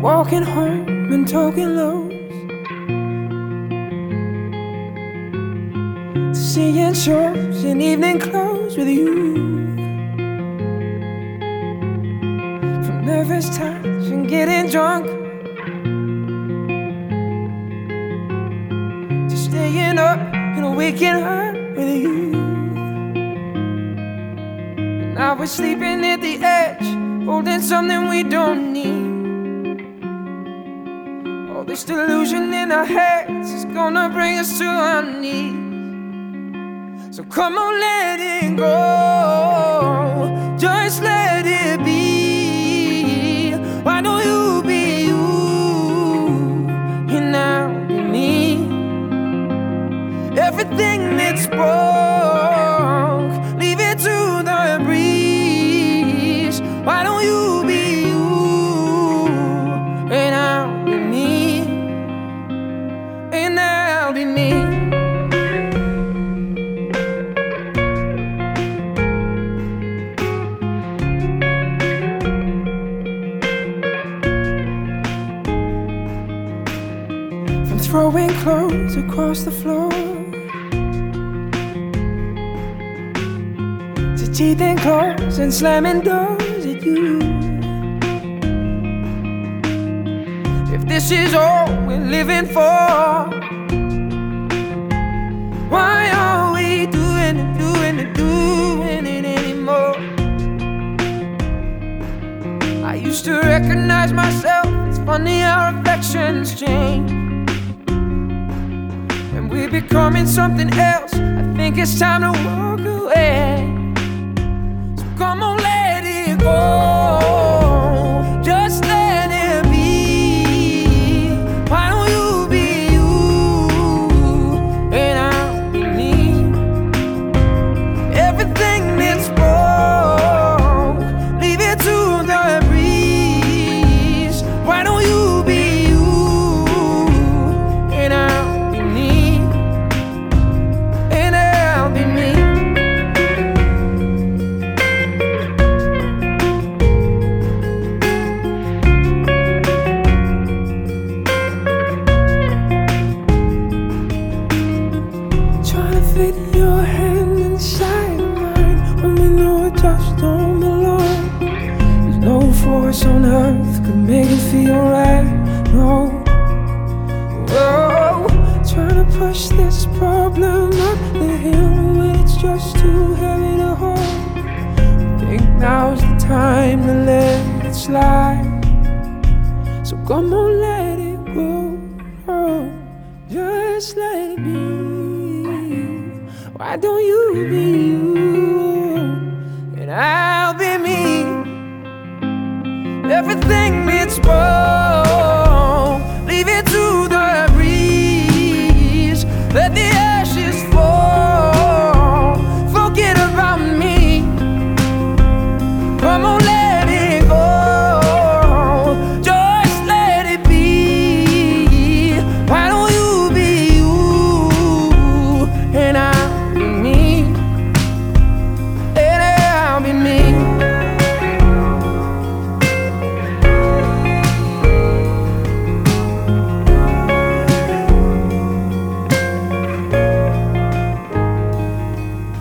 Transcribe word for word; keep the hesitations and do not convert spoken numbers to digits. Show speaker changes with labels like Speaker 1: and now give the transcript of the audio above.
Speaker 1: walking home and talking lows, seeing shows in evening clothes with you. From nervous touch and getting drunk to staying up and waking up with you. And now we're sleeping at the edge, holding something we don't need. All this delusion in our heads is gonna bring us to our knees. So come on, let it go, just let it be. Why don't you be you, and I'll be me? Everything that's broke, leave it to the breeze. Why don't you be you, and I'll be me, and I'll be me. Throwing clothes across the floor to teething claws and slamming doors at you. If this is all we're living for, why are we doing it, doing it, doing it anymore? I used to recognize myself, it's funny how reflections change. We're becoming something else, I think it's time to walk away. So come on, let it go, just let it be. Why don't you be you, and I'll be me? Everything that's broke, leave it to the breeze. Why don't you be you, and I'll be me? Fit your hand inside mine when we know it just don't belong. There's no force on earth could make it feel right, no. Whoa, trying to push this problem up the hill when it's just too heavy to hold. I think now's the time to let it slide. So come on, let it go, oh, just let it be. Why don't you be you?